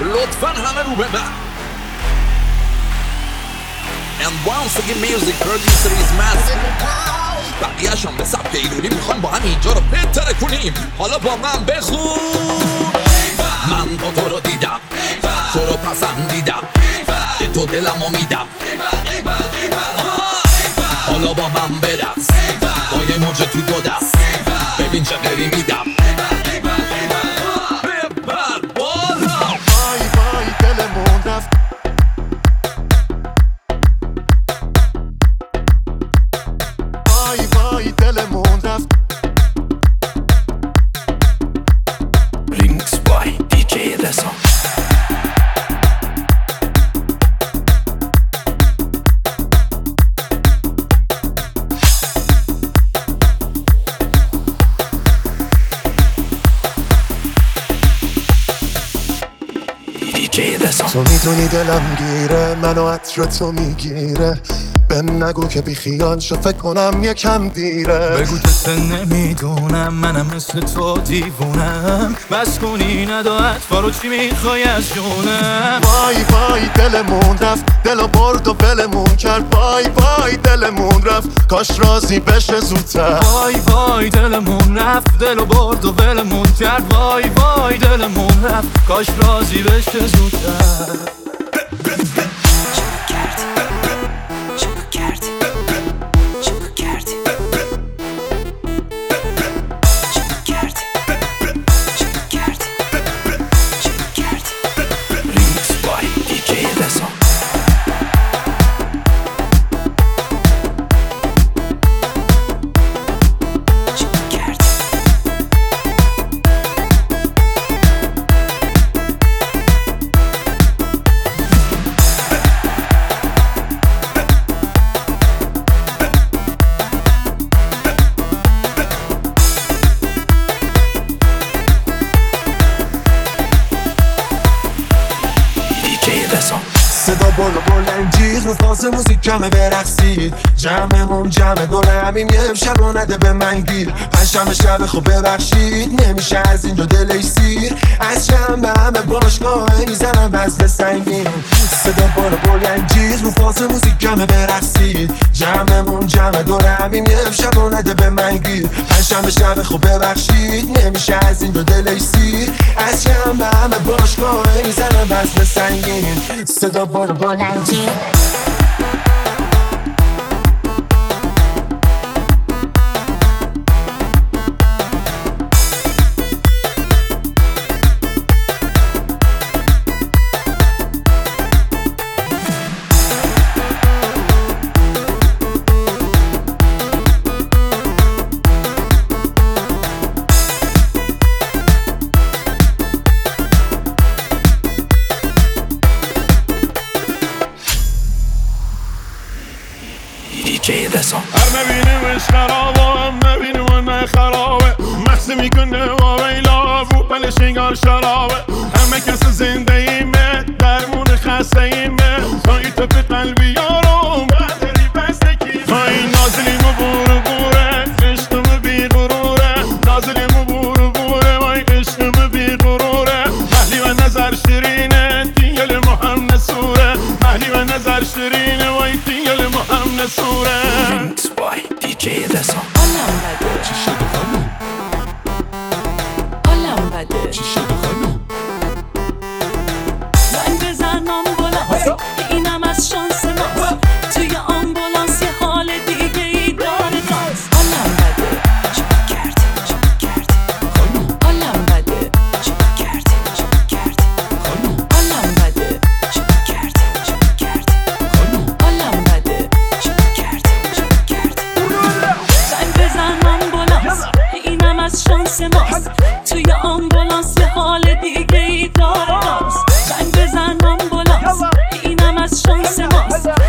لطفاً همه رو به من. And once again music producer is massive. بقیه‌ش هم به سبک ایرانی میخوان با هم اینجا رو بهتر کنیم. حالا با من بخون. من با تو رو دیدم، تو رو پسندیدم، به تو دلمو میدم. حالا با من برقص با یه موج تو دو دست، ببین چه غری میدم. ببر بالا. وای وای دلمون رفت، وای وای دلمون رفت. Remix by DJ Desa. تو میدونی دلم گیره، منو عطر تو میگیره. بهم نگو که بی خیال شو، فکر کنم یکم دیره. بگو که نمیدونم منم مثل تو دیوونم. بس کنی نداعت فارو چی میخوای از جونم. وای وای دلمون رفت، دلو برد و بلمون کرد. وای وای دلمون رفت، کاش راضی بشه زودتر. وای وای دلمون رفت، دلو برد و ولمون کرد. وای وای دلمون رفت، کاش راضی بشه زودتر. صدا بالا بلنجیز رو فاز موزیک جمعه برقصید. جمعمون جمعه دور همیم یه امشب رو نده به من گیر. پنجشنبه شب خوب ببخشید، نمیشه از اینجا دلش سیر. از شنبه همه باشگاه میزنم وزن سنگین. صدا بالا بلنجیز رو فاز موزیک جمعه برقصید. جمعمون جمعه دور همیم یه امشب رو نده به من گیر. پنجشنبه شب خوب ببخشید، نمیشه از اینجا دلش سیر. از شنبه همه باشگاه میزنم وزن سنگین. صدا بالا بلنجی هر نبینیمش خرابه، هم نبینیم و نه خرابه. محصی میکنه و ویلا رو پلش انگار شرابه. همه کس زنده ایمه، درمون خسته ایمه. تایی تو به قلبی یارم بدری بستکی. تایی نازلیم و بورو بوره، عشقم بی غروره. نازلیم و بورو بوره، وای عشقم بی غروره. محلی و نظر شیرینه، دیگل مهم نسوره. محلی و نظر شیرینه، وای دیگل مهم نسوره. Remix by DJ Desa. حالم بده، چی شده خانم؟ حالم بده. چی شده خانم؟ زنگ بزن آمبولانس، اینم از شانس ماست. توی آمبولانس یه حال دیگه ای داره ناز. حالم بده، چیکار کردی؟ چیکار کردی؟ خانم حالم بده، چیکار کردی؟ چیکار کردی؟ خانم حالم بده، چیکار کردی؟ چیکار کردی؟ خانم حالم بده، چیکار کردی؟ چیکار کردی؟ زنگ بزن آمبولانس، اینم از شانس ماست. توی آمبولانس یه حال دیگه ای داره ناز. زنگ بزن آمبولانس، اینم از شانس ماست.